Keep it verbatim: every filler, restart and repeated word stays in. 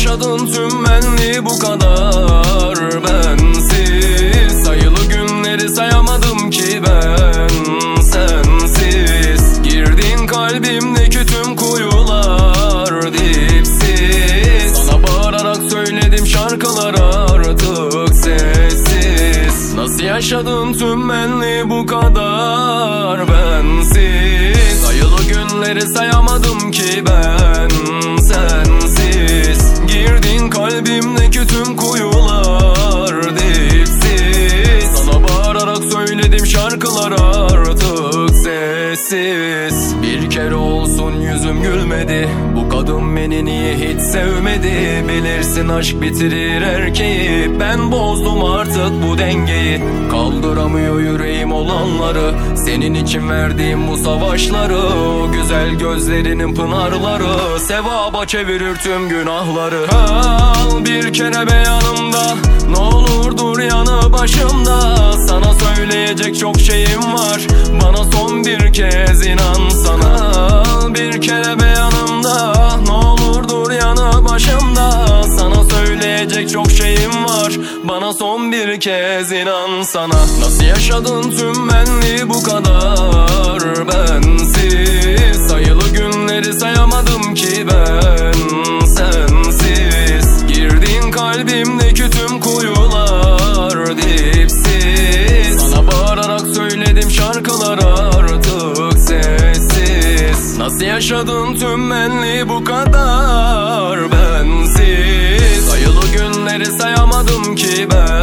yaşadın tüm benliği bu kadar bensiz? Sayılı günleri sayamadım ki ben sensiz. Girdin kalbimdeki tüm kuyular dipsiz. Sana bağırarak söyledim şarkılar artık sessiz. Nasıl yaşadın tüm benliği bu kadar bensiz? Sayılı günleri sayamadım ki ben sensiz. Girdin kalbimdeki tüm kuyular dipsiz. Sana bağırarak söyledim şarkılar artık sessiz. Bir kere olsun yüzüm gülmedi, bu kadın beni niye hiç sevmedi? Bilirsin aşk bitirir erkeği, ben bozdum artık bu dengeyi. Kaldıramıyor yüreğim olanları, senin için verdiğim bu savaşları. O güzel gözlerinin pınarları sevaba çevirir tüm günahları. Kal bir kere be yanımda, ne olur dur yanı başımda. Sana söyleyecek çok şeyim var, bana son bir kez inan sana. Kal bir kere be yanımda, ne olur dur yanı başımda. Sana söyleyecek çok şeyim var, bana son bir kez inan sana. Nasıl yaşadın tüm benliği bu kadar bensiz? Sayılı günleri sayamadım ki ben sensiz. Girdin kalbimdeki tüm kuyular dipsiz. Sana bağırarak söyledim şarkılar artık sessiz. Nasıl yaşadın tüm benliği bu kadar bensiz? Sayılı günleri sayamadım ki ben